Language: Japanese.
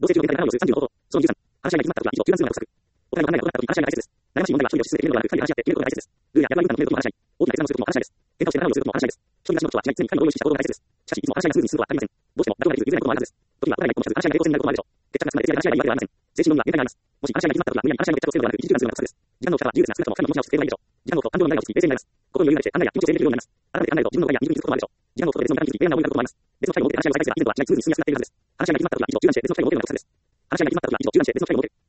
同性中の現在の話をする35方法。その23、話し合いが決まった時は以上、中断するのが不足。お互いの考えが異なった時、話し合いが大切です。悩ましい問題は一人で落ち着いて決めるのではなく、二人で話し合って決めることが大切です。ルーや役割分担の決めることも話し合い。大きな決断をすることも話し合いです。喧嘩をして話をすることも話し合いです。一人暮らしの人はしない常に二人の同意を意識した行動が大切です。しかし、いつも話し合いがスムーズに進むことはありません。どうしても妥協ができず譲れないこともあるはずです。時にはお互いの一歩もせず話し合いが平行線になることもあるでしょう。決着がつかない徹夜で話し合いがいいわけではありません。精神論理は限界があります。もし話し合いが決まった時は無理やり話し合いの決着をつけるのではなく、一時間するのが普通です。時間の大きさは自由ですが、少なくとも神の模写を作っていればいいでしょう。時間の多く感情の流れが落ち着き冷静になります。心に余裕が出て考えや気持ちを整理できるようになります。改めて考えると自分の考えや理由に気づくこともあるでしょう。時間のことで別の方に気づき、別な思いがあることもあります。別の機会を持って話し合いを再開すればいいのとは違い、スムーズに進みやすくなっているはずです。話し合いが決まった時は以上、中断して別の機会に戻るのが得策です。話し合いが決まった時は以上、中断して別の機会に戻る。